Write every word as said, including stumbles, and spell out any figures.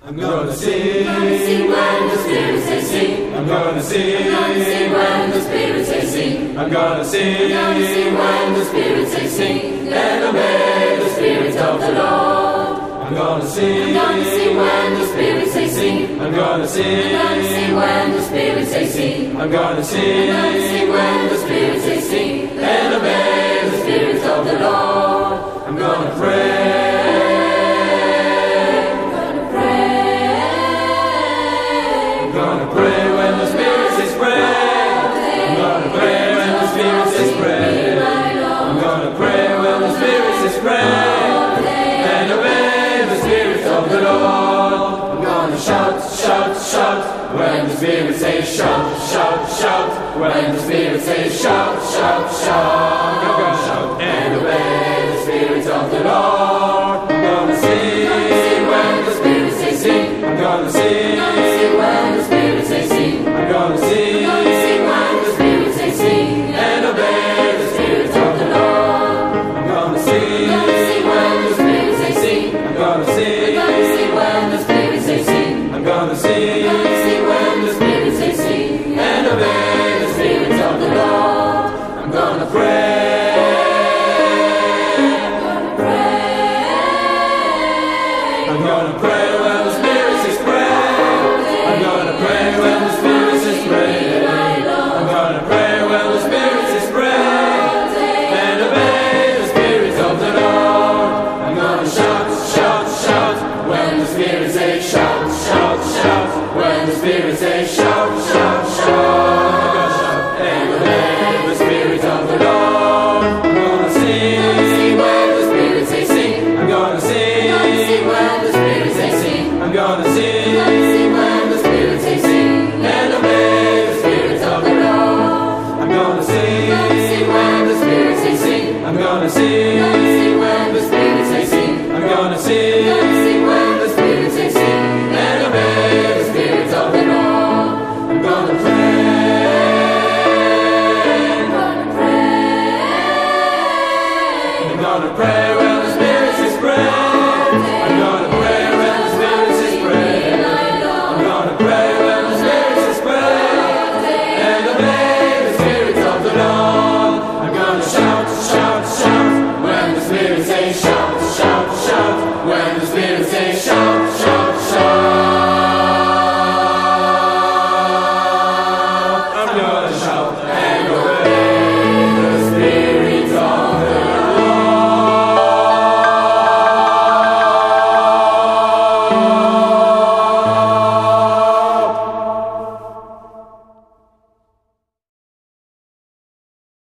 I'm gonna sing. I'm gonna sing when the Spirit says sing. I'm gonna sing. I'm gonna sing when the Spirit says sing. I'm gonna sing. I'm gonna sing when the Spirit says sing. And obey the Spirit of the Lord. I'm gonna sing. I'm gonna sing when the Spirit says sing. I'm gonna sing. I'm gonna sing when the Spirit says sing. I'm gonna sing. I'm gonna sing when the Spirit says sing. And obey the Spirit of the Lord. I'm gonna pray. I'm gonna pray when the Spirit says pray. I'm gonna pray when the Spirit says pray. I'm gonna pray when the Spirit says pray. And obey the Spirit of the Lord. I'm gonna shout, shout, shout when the Spirit says shout, shout, shout. When the Spirit says shout, shout, shout. I'm gonna shout and obey the Spirit of the Lord. I'm gonna sing when the Spirit says sing. I'm gonna sing. I'm gonna sing when the Spirit says sing. I'm gonna sing. I'm gonna sing when the Spirit says sing. And obey the Spirit of the Lord. I'm gonna sing. I'm gonna sing when the Spirit says sing. I'm gonna sing. I'm gonna sing when the Spirit says sing. I'm gonna sing. I'm gonna sing when the Spirit says sing. And obey the Spirit of the Lord. I'm gonna pray. I'm gonna pray when the Spirit says pray. I'm gonna pray when the Spirit says pray. I'm gonna pray when the Spirit says pray. And obey the Spirit of the Lord. I'm gonna shout, shout, shout when the Spirit says shout, shout, shout. When the Spirit says shout, shout.